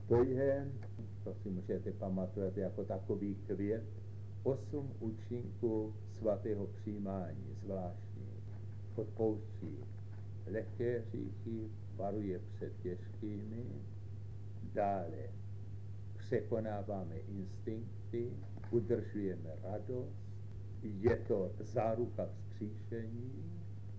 To je, to si můžete pamatovat jako takový květ, 8 účinků svatého přijímání, zvláštní. Odpouští lehké hříchy, varuje před těžkými, dále překonáváme instinkty, udržujeme radost, je to záruka vzkříšení,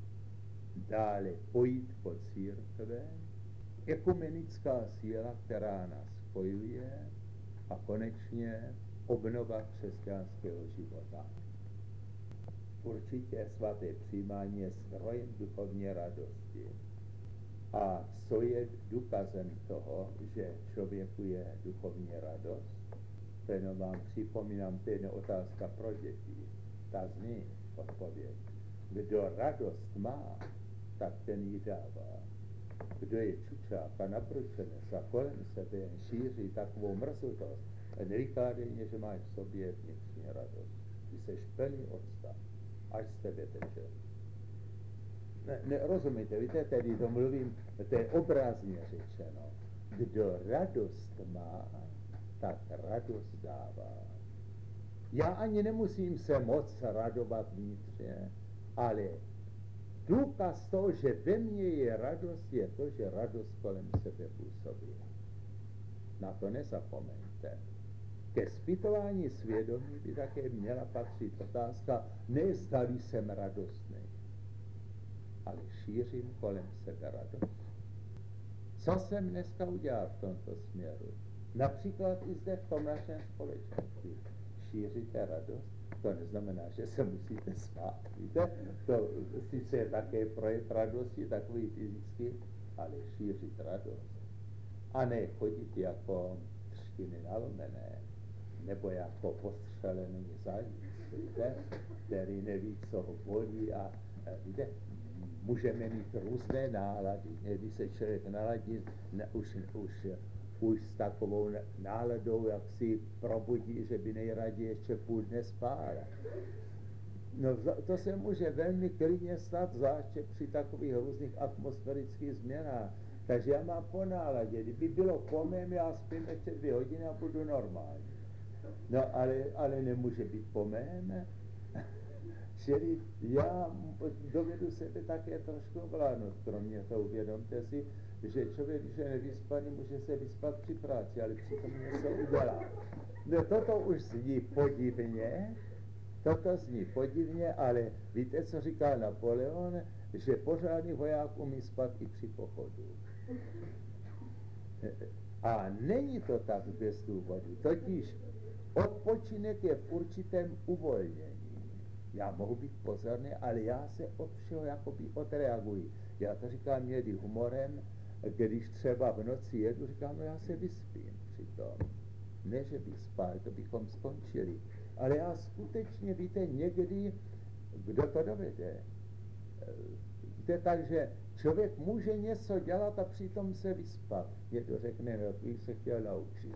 dále pojítko církve, ekumenická síla, která nás spojuje, a konečně obnova křesťanského života. Určitě svaté přijímání je zdrojem duchovní radosti. A co je důkazem toho, že člověku je duchovní radost? To jenom vám připomínám, to je otázka pro děti. Ta zní odpověď. Kdo radost má, tak ten ji dává. Kdo je čučák a nabrušenec a kolem sebe jen šíří takovou mrzutost, neříká denně, že máš v sobě vnitřní radost. Ty seš plný odstav, až z tebe teče. Rozumíte, víte, tedy to mluvím, to je obrazně řečeno. Kdo radost má, tak radost dává. Já ani nemusím se moc radovat vnitřně, ale důkaz toho, že ve mně je radost, je to, že radost kolem sebe působí. Na to nezapomeňte. Ke zpytování svědomí by také měla patřit otázka, ne zdali jsem radostný, ale šířím kolem sebe radost. Co jsem dneska udělal v tomto směru? Například i zde v tom našem společenství. Šíříte radost? To neznamená, že se musíte smát, víte? To sice je také projev radosti, takový fyzický, ale šířit radost. A ne chodit jako třtiny nalomené, nebo jako postřelený zajíc, víte? Který neví, co ho bolí a víte? Můžeme mít různé nálady. Když se člověk naladí už s takovou náladou, jak si probudí, že by nejraději ještě půl dne spál. No to se může velmi klidně stát, zvláště při takových různých atmosférických změnách. Takže já mám po náladě, kdyby bylo po mém, já spím ještě 2 hodiny a budu normální. No ale nemůže být po mém. Čili já dovedu sebe také trošku vládnout, kromě toho uvědomte si, že člověk, když je nevyspaný, může se vyspat při práci, ale přitom něco udělá. No toto už zní podivně, ale víte, co říkal Napoleon, že pořádný voják umí spat i při pochodu. A není to tak bez důvodu, totiž odpočinek je v určitém uvolnění. Já mohu být pozorný, ale já se od všeho jakoby odreaguji. Já to říkám někdy humorem, když třeba v noci jedu, říkám, no já se vyspím přitom. Ne, že bych spal, to bychom skončili. Ale já skutečně, víte, někdy, kdo to dovede? Víte, takže člověk může něco dělat a přitom se vyspat. Někdo řekne, no, bych se chtěl naučit.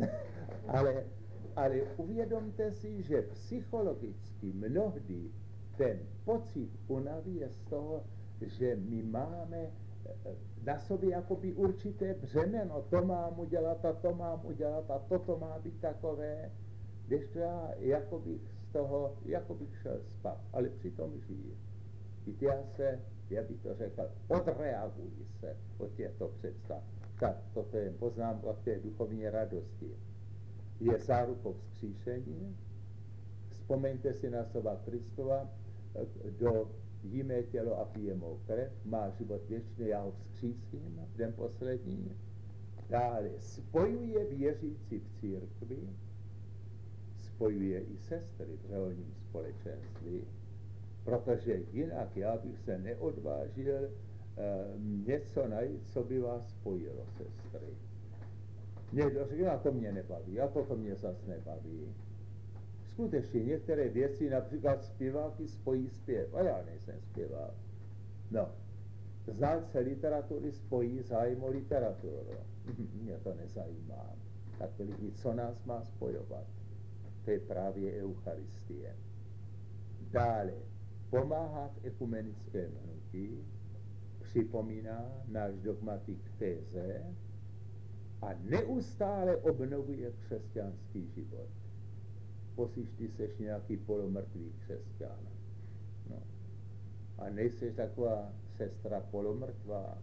Ale uvědomte si, že psychologicky mnohdy ten pocit únavy je z toho, že my máme na sobě jakoby určité břemeno, to mám udělat a to mám udělat a toto má být takové, když to já jakobych z toho, jakobych šel spát, ale přitom žiju. Víte, já bych to řekl, odreaguji se od těchto představ. Tak, toto je poznámka k té duchovní radosti. Je zárukou vzkříšení. Vzpomeňte si na slova Kristova, kdo jí mé tělo a pije mou krev, má život věčný, já ho vzkřísím v den poslední. Dále spojuje věřící v církvi, spojuje i sestry v řeholním společenství, protože jinak já bych se neodvážil něco najít, co by vás spojilo, sestry. Někdo říká, a to mě nebaví, a toto mě zase nebaví. Skutečně některé věci, například zpěváky spojí zpěv, a já nejsem zpěvák. No, znalce literatury spojí zájem o literaturu. Mě to nezajímá. Tak lidi, co nás má spojovat? To je právě Eucharistie. Dále, pomáhá v ekumenickém hnutí, připomíná náš dogmatik téze, a neustále obnovuje křesťanský život. Posíš ty seš nějaký polomrtvý křesťan. No. A nejseš taková sestra polomrtvá?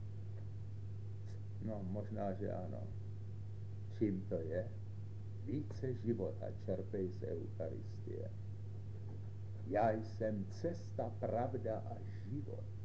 No, možná, že ano. Čím to je? Více života čerpej z Eucharistie. Já jsem cesta, pravda a život.